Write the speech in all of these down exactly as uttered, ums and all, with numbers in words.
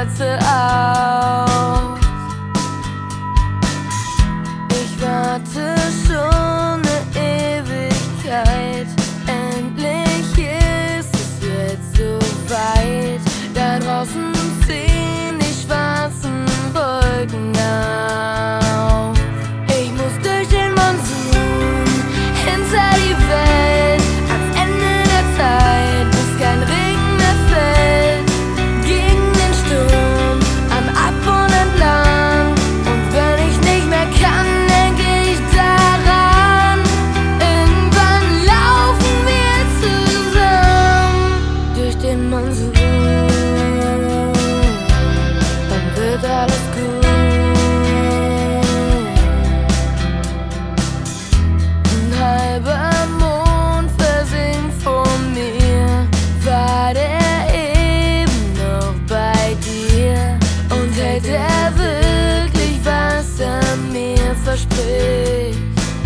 Kerze aus. Ich warte schon eine Ewigkeit, endlich ist es jetzt so weit. Da draußen ziehen die schwarzen Wolken auf. Ich muss durch den Monsun, hinter die Welt, ans Ende der Zeit, bis kein Regen mehr fällt. Gegen den Sturm, am Abgrund entlang. Und wenn ich nicht mehr kann, denk ich daran. Irgendwann laufen wir zusammen durch den Monsun. Dann wird alles gut. Ein halber Mond versinkt vor mir. War der eben noch bei dir? Und hält er wirklich, was er mir verspricht?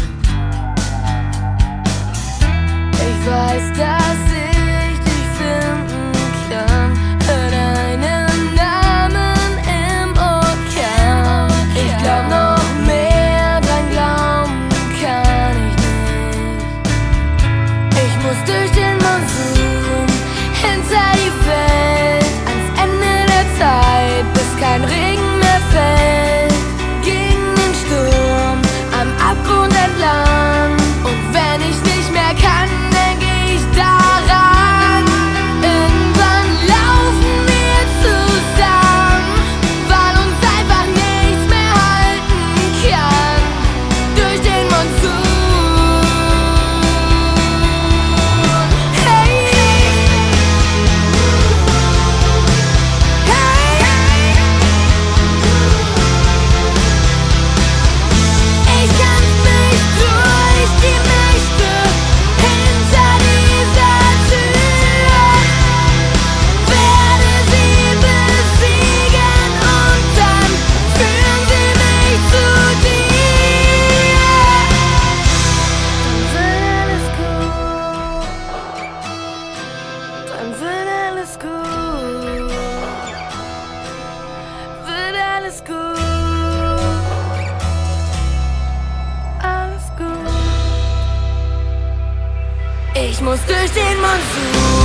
Ich weiß, dass ich dich finden kann. Hör deinen Namen im Orkan. Ich glaub, noch mehr dran glauben kann ich nicht. Ich muss durch den Monsun, hinter die Welt, ans Ende der Zeit, bis kein Regen mehr fällt. Gegen den Sturm, am Abgrund entlang. Und wenn ich nicht mehr kann, denk ich daran. Irgendwann laufen wir zusammen, weil uns einfach nichts mehr halten kann. Durch den Monsun. Hey, hey. Ich kämpf mich durch die Nächte hinter dieser Tür, werde sie besiegen und dann führen sie mich zu dir. Dann wird alles gut. Dann wird alles gut. Wird alles gut. Alles gut. Ich muss durch den Monsun.